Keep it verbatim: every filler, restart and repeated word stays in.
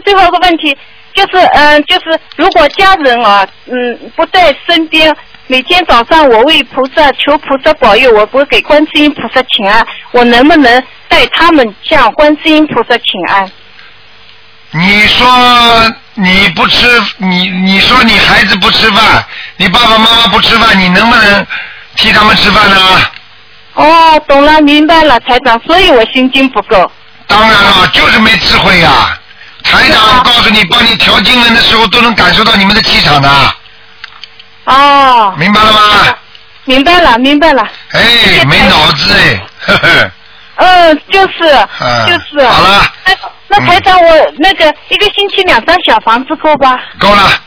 最后一个问题，就是嗯、呃，就是如果家人啊，嗯，不在身边，每天早上我为菩萨求菩萨保佑，我不给观世音菩萨请安，我能不能带他们向观世音菩萨请安？ 你说你不吃，你你说你孩子不吃饭，你爸爸妈妈不吃饭，你能不能替他们吃饭呢？ 哦，懂了，明白了，台长，所以我心经不够。 当然了，就是没智慧呀、啊。台长告诉你，帮你调经文的时候，都能感受到你们的气场的。 哦。 明白了吗？ 明白了，明白了。 哎，没脑子哎，呵呵。 嗯，就是， 嗯、 就是。 好了。 那那台长，我那个一个星期两张小房子够吧？ 够了。